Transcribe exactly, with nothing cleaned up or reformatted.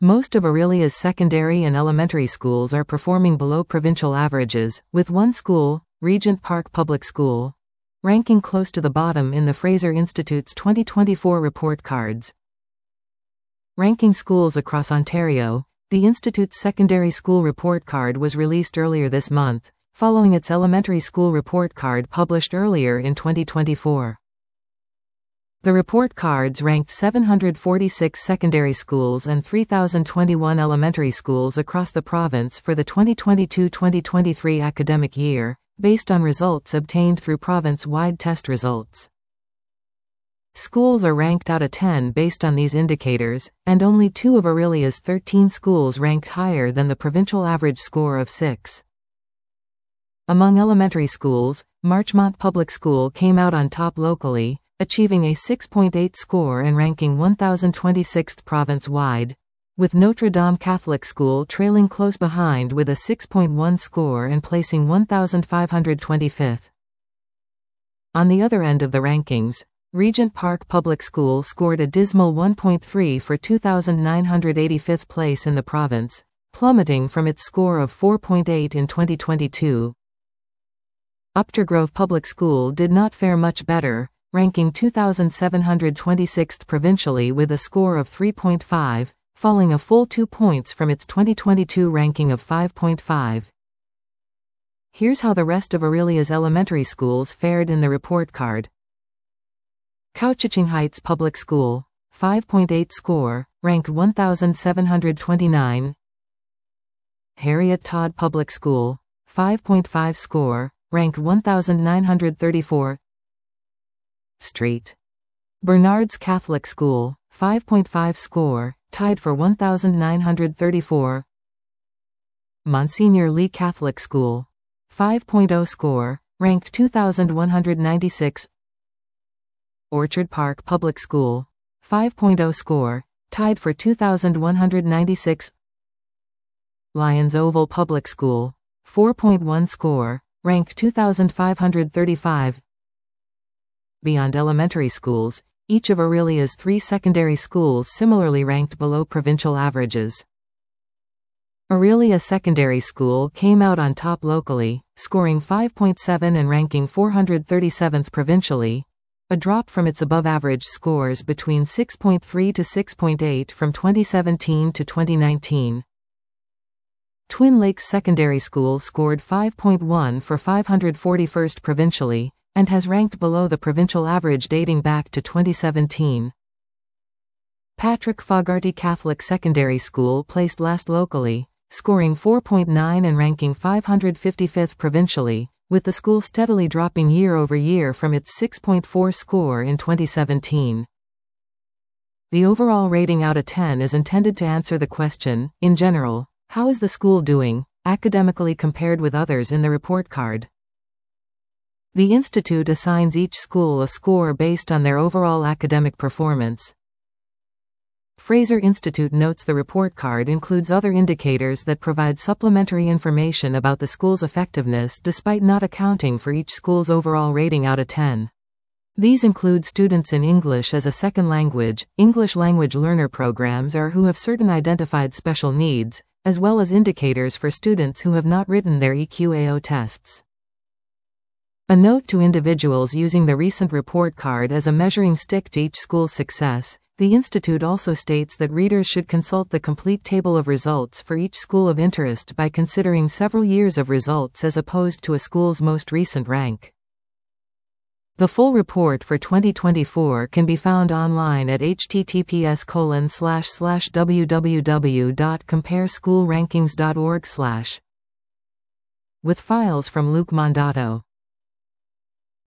Most of Aurelia's secondary and elementary schools are performing below provincial averages, with one school, Regent Park Public School, ranking close to the bottom in the Fraser Institute's twenty twenty-four report cards. Ranking schools across Ontario, the Institute's secondary school report card was released earlier this month, following its elementary school report card published earlier in twenty twenty-four. The report cards ranked seven hundred forty-six secondary schools and three thousand twenty-one elementary schools across the province for the twenty twenty-two twenty twenty-three academic year, based on results obtained through province-wide test results. Schools are ranked out of ten based on these indicators, and only two of Aurelia's thirteen schools ranked higher than the provincial average score of six. Among elementary schools, Marchmont Public School came out on top locally, achieving a six point eight score and ranking one thousand twenty-sixth province-wide, with Notre Dame Catholic School trailing close behind with a six point one score and placing one thousand five hundred twenty-fifth. On the other end of the rankings, Regent Park Public School scored a dismal one point three for two thousand nine hundred eighty-fifth place in the province, plummeting from its score of four point eight in twenty twenty-two. Updergrove Public School did not fare much better, ranking two thousand seven hundred twenty-sixth provincially with a score of three point five, falling a full two points from its twenty twenty-two ranking of five point five. Here's how the rest of Aurelia's elementary schools fared in the report card. Cowichan Heights Public School, five point eight score, ranked one thousand seven hundred twenty-nine. Harriet Todd Public School, five point five score, ranked one thousand nine hundred thirty-four. Street Bernard's Catholic School, five point five score, tied for one thousand nine hundred thirty-four. Monsignor Lee Catholic School, five point oh score, ranked two thousand one hundred ninety-six. Orchard Park Public School, five point oh score, tied for two thousand one hundred ninety-six. Lyons Oval Public School, four point one score, ranked two thousand five hundred thirty-five. Beyond elementary schools, each of Aurelia's three secondary schools similarly ranked below provincial averages. Aurelia Secondary School came out on top locally, scoring five point seven and ranking four hundred thirty-seventh provincially, a drop from its above-average scores between six point three to six point eight from twenty seventeen to twenty nineteen. Twin Lakes Secondary School scored five point one for five hundred forty-first provincially, and has ranked below the provincial average dating back to twenty seventeen. Patrick Fogarty Catholic Secondary School placed last locally, scoring four point nine and ranking five hundred fifty-fifth provincially, with the school steadily dropping year over year from its six point four score in twenty seventeen. The overall rating out of ten is intended to answer the question, in general, how is the school doing, academically compared with others in the report card? The Institute assigns each school a score based on their overall academic performance. Fraser Institute notes the report card includes other indicators that provide supplementary information about the school's effectiveness despite not accounting for each school's overall rating out of ten. These include students in English as a second language, English language learner programs or who have certain identified special needs, as well as indicators for students who have not written their E Q A O tests. A note to individuals using the recent report card as a measuring stick to each school's success. The Institute also states that readers should consult the complete table of results for each school of interest by considering several years of results as opposed to a school's most recent rank. The full report for twenty twenty-four can be found online at h t t p s colon slash slash w w w dot compare school rankings dot org slash with files from Luke Mondato.